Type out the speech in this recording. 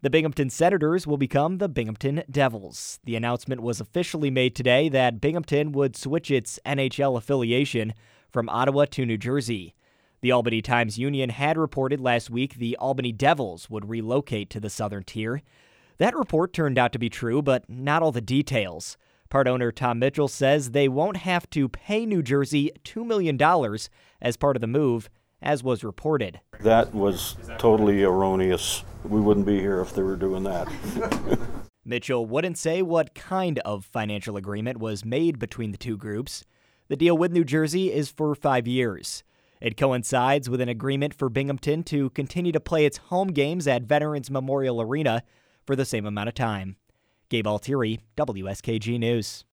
The Binghamton Senators will become the Binghamton Devils. The announcement was officially made today that Binghamton would switch its NHL affiliation from Ottawa to New Jersey. The Albany Times-Union had reported last week the Albany Devils would relocate to the Southern Tier. That report turned out to be true, but not all the details. Part owner Tom Mitchell says they won't have to pay New Jersey $2 million as part of the move, as was reported. That was totally erroneous. We wouldn't be here if they were doing that. Mitchell wouldn't say what kind of financial agreement was made between the two groups. The deal with New Jersey is for 5 years. It coincides with an agreement for Binghamton to continue to play its home games at Veterans Memorial Arena for the same amount of time. Gabe Altieri, WSKG News.